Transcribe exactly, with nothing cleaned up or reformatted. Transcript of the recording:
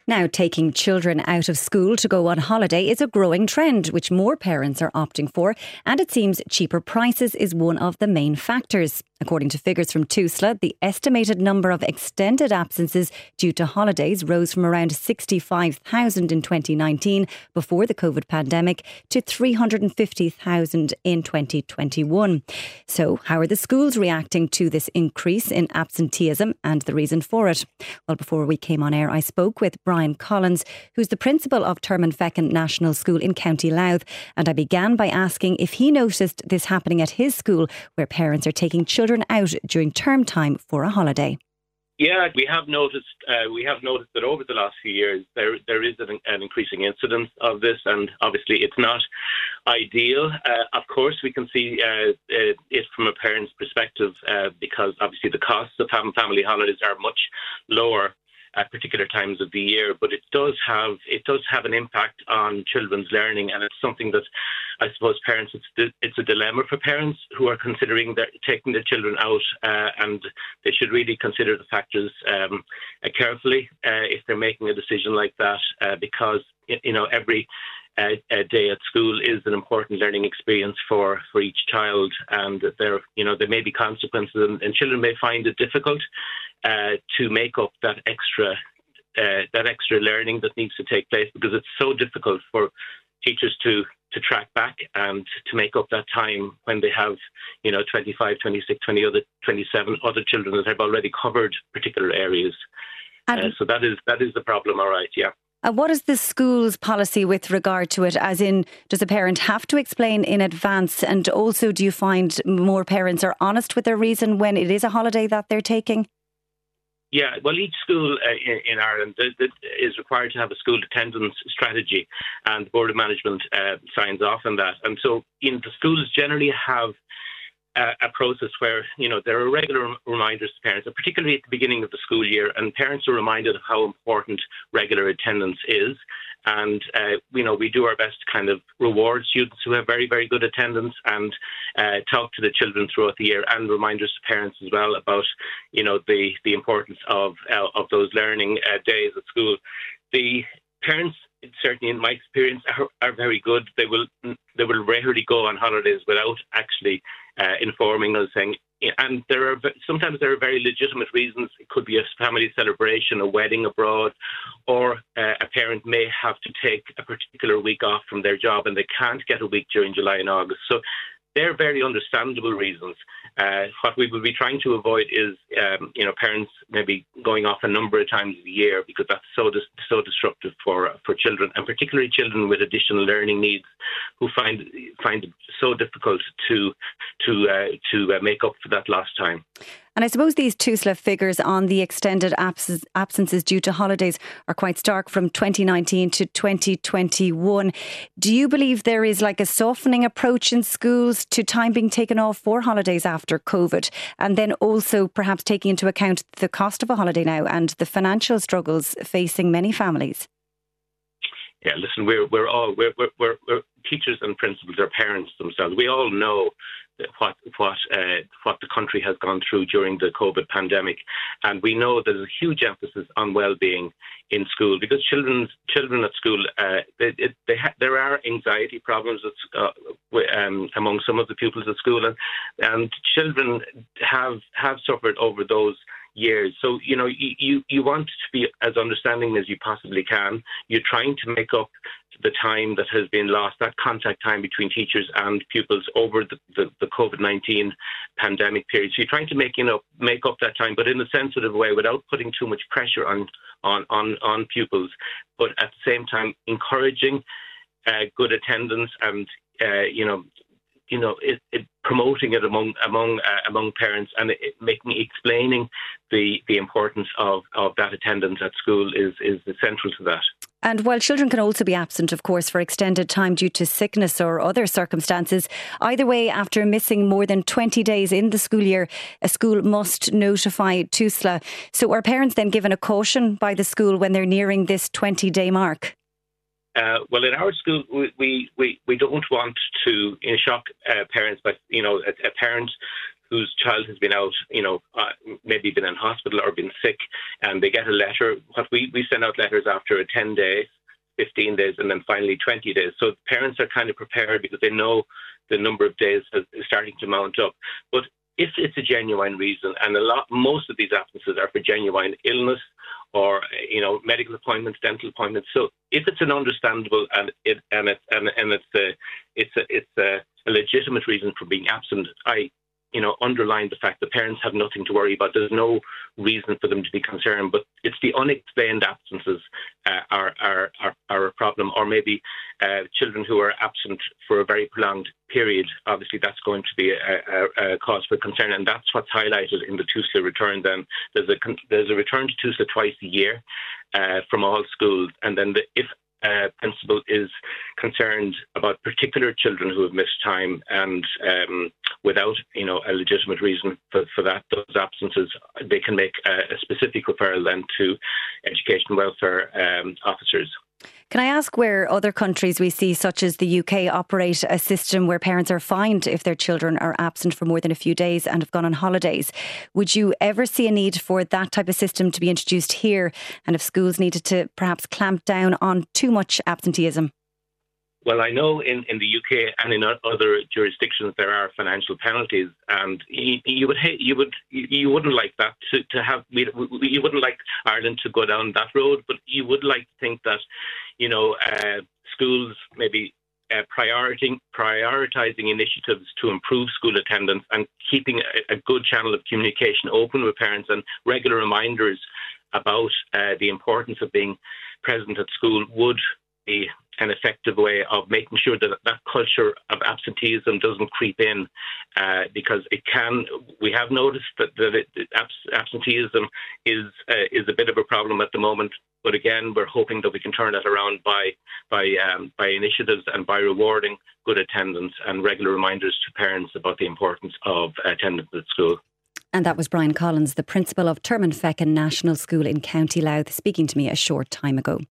Now, taking children out of school to go on holiday is a growing trend, which more parents are opting for, and it seems cheaper prices is one of the main factors. According to figures from TUSLA, the estimated number of extended absences due to holidays rose from around sixty-five thousand in twenty nineteen, before the COVID pandemic, to three hundred fifty thousand in twenty twenty-one. So, how are the schools reacting to this increase in absenteeism and the reason for it? Well, before we came on air, I spoke with Brian Collins, who's the principal of Termonfeckin National School in County Louth, and I began by asking if he noticed this happening at his school, where parents are taking children out during term time for a holiday. Yeah, we have noticed uh, we have noticed that over the last few years there there is an, an increasing incidence of this, and obviously it's not ideal. Uh, of course, we can see uh, uh, it from a parent's perspective uh, because obviously the costs of having family holidays are much lower at particular times of the year, but it does have it does have an impact on children's learning, and it's something that I suppose parents it's it's a dilemma for parents who are considering that taking their children out, uh, and they should really consider the factors um, uh, carefully uh, if they're making a decision like that, uh, because you know every Uh, a day at school is an important learning experience for, for each child, and there, you know, there may be consequences, and, and children may find it difficult uh, to make up that extra uh, that extra learning that needs to take place, because it's so difficult for teachers to to track back and to make up that time when they have, you know, twenty-five, twenty-six, twenty other, twenty-seven other children that have already covered particular areas. Uh, so that is that is the problem. All right, yeah. Uh, what is the school's policy with regard to it? As in, does a parent have to explain in advance? And also, do you find more parents are honest with their reason when it is a holiday that they're taking? Yeah, well, each school uh, in, in Ireland th- th- is required to have a school attendance strategy, and the Board of Management uh, signs off on that. And so, in the schools generally have Uh, a process where, you know, there are regular reminders to parents, particularly at the beginning of the school year, and parents are reminded of how important regular attendance is. And, uh, you know, we do our best to kind of reward students who have very, very good attendance, and uh, talk to the children throughout the year, and reminders to parents as well about, you know, the, the importance of, uh, of those learning uh, days at school. The parents, certainly in my experience, are, are very good. They will they will rarely go on holidays without actually uh, informing us, saying, and there are sometimes there are very legitimate reasons. It could be a family celebration, a wedding abroad, or uh, a parent may have to take a particular week off from their job and they can't get a week during July and August. So they're very understandable reasons. Uh, what we will be trying to avoid is, um, you know, parents maybe going off a number of times a year, because that's so dis- so disruptive for for children, and particularly children with additional learning needs, who find find it so difficult to to uh, to uh, make up for that lost time. And I suppose these TUSLA figures on the extended abs- absences due to holidays are quite stark from twenty nineteen to twenty twenty-one. Do you believe there is like a softening approach in schools to time being taken off for holidays after COVID? And then also perhaps taking into account the cost of a holiday now and the financial struggles facing many families? Yeah, listen, we're we're all we're we're, we're, we're teachers and principals are parents themselves. We all know what what uh, what the country has gone through during the COVID pandemic, and we know there's a huge emphasis on well-being in school, because children's children at school uh, they, it, they ha- there are anxiety problems at, uh, um, among some of the pupils at school, and, and children have have suffered over those years. So, you know, you, you, you want to be as understanding as you possibly can. You're trying to make up the time that has been lost, that contact time between teachers and pupils over the, the, the COVID nineteen pandemic period. So you're trying to make, you know, make up that time, but in a sensitive way, without putting too much pressure on, on, on, on pupils, but at the same time encouraging uh, good attendance, and, uh, you know, you know, it, it, promoting it among among uh, among parents, and it, making explaining the the importance of, of that attendance at school is is essential to that. And while children can also be absent, of course, for extended time due to sickness or other circumstances, either way, after missing more than twenty days in the school year, a school must notify TUSLA. So are parents then given a caution by the school when they're nearing this twenty-day mark? Uh, well, in our school, we we, we, we don't want to you know, shock uh, parents, but, you know, a, a parent whose child has been out, you know, uh, maybe been in hospital or been sick, and they get a letter. What we, we send out letters after a ten days, fifteen days, and then finally twenty days. So parents are kind of prepared because they know the number of days is starting to mount up. But if it's a genuine reason, and a lot, most of these absences are for genuine illness or, you know, medical appointments, dental appointments. So if it's an understandable and it and it's and, and it's a it's a it's a, a legitimate reason for being absent, I you know underline the fact that parents have nothing to worry about. There's no reason for them to be concerned, but it's the unexplained absences uh, are, are are are a problem, or maybe uh, children who are absent for a very prolonged period. Obviously, that's going to be a, a, a cause for concern, and that's what's highlighted in the TUSLA return. Then there's a there's a return to TUSLA twice a year uh, from all schools, and then the, if Uh, principal is concerned about particular children who have missed time and um, without, you know, a legitimate reason for, for that, those absences, they can make a, a specific referral then to education and welfare um, officers. Can I ask where other countries we see, such as the U K, operate a system where parents are fined if their children are absent for more than a few days and have gone on holidays? Would you ever see a need for that type of system to be introduced here, and if schools needed to perhaps clamp down on too much absenteeism? Well, I know in, in the U K and in other jurisdictions there are financial penalties, and you, you would hate, you would you wouldn't like that to, to have you wouldn't like Ireland to go down that road, but you would like to think that, you know, uh, schools maybe uh, prioritizing prioritizing initiatives to improve school attendance and keeping a, a good channel of communication open with parents and regular reminders about uh, the importance of being present at school would be an effective way of making sure that that culture of absenteeism doesn't creep in, uh, because it can. We have noticed that, that it, abs- absenteeism is uh, is a bit of a problem at the moment. But again, we're hoping that we can turn that around by by um, by initiatives and by rewarding good attendance and regular reminders to parents about the importance of attendance at school. And that was Brian Collins, the principal of Termonfeckin National School in County Louth, speaking to me a short time ago.